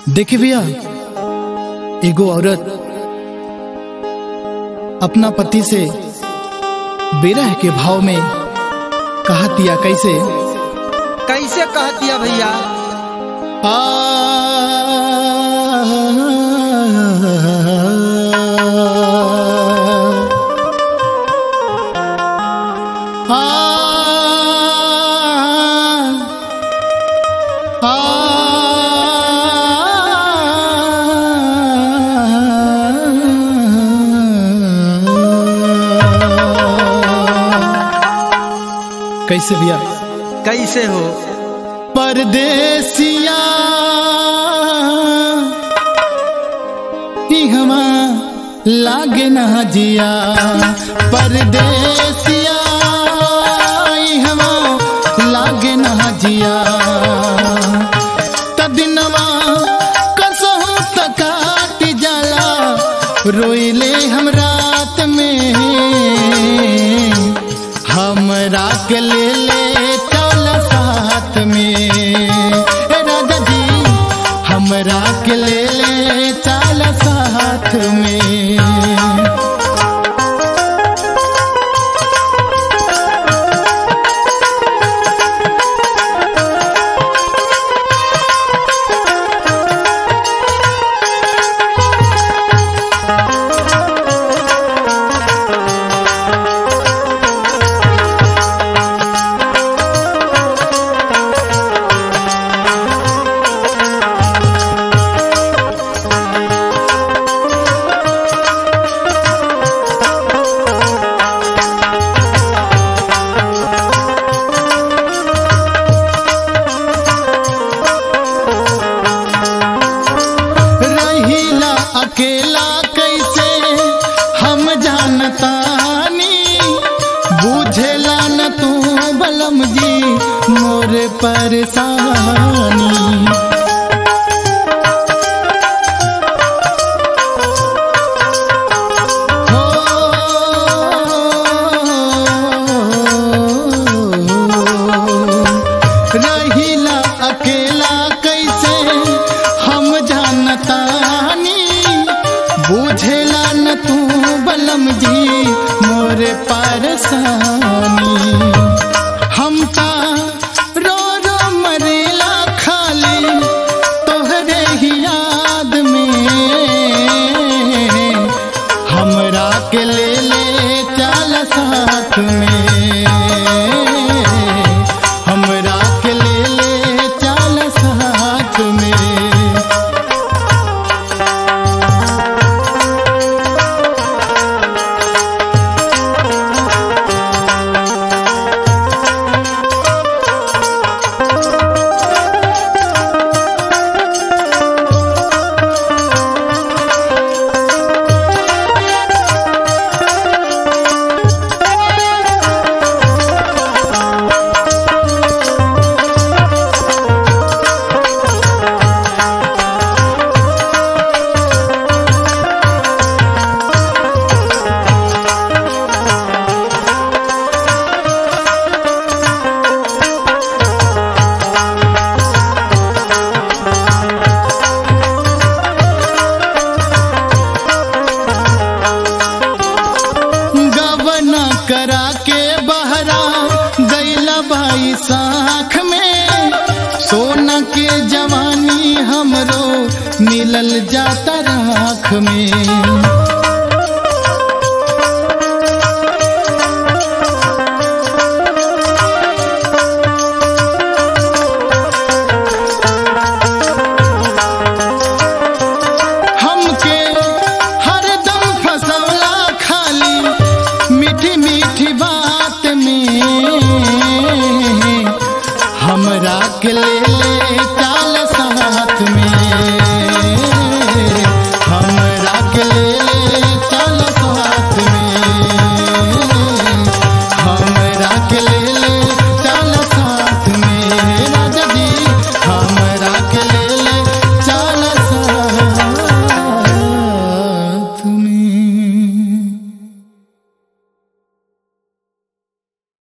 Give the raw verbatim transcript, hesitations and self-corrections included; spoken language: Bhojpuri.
देखिए भैया, एगो औरत अपना पति से विरह के भाव में कहतिया। कैसे कैसे कहतिया भैया? आ, आ, कैसे भैया? कैसे हो? परदेसिया हमा लागे ना जिया, परदेसिया हमा लागे ना जिया, तदिनवा कसहु तकाट जाला, रोइले हम रात में, हमरा के ले ले चल साथ में, राजा जी हमरा के ले ले चल साथ में। अकेला कैसे हम जानतानी, बुझेला न तू बलम जी मोर परेशानी। रहिला अकेला कैसे हम जानतानी, बुझेला न तू बलम जी मोरे परेशानी। हम ता रो रो मरेला खाली तोहरे ही याद में, हमरा के ले ले चल साथ में, हमरा के ले ले चल साथ में। करा के बहरा गैला भाई साख में, सोना के जवानी हमरो मिलल जाता राख में।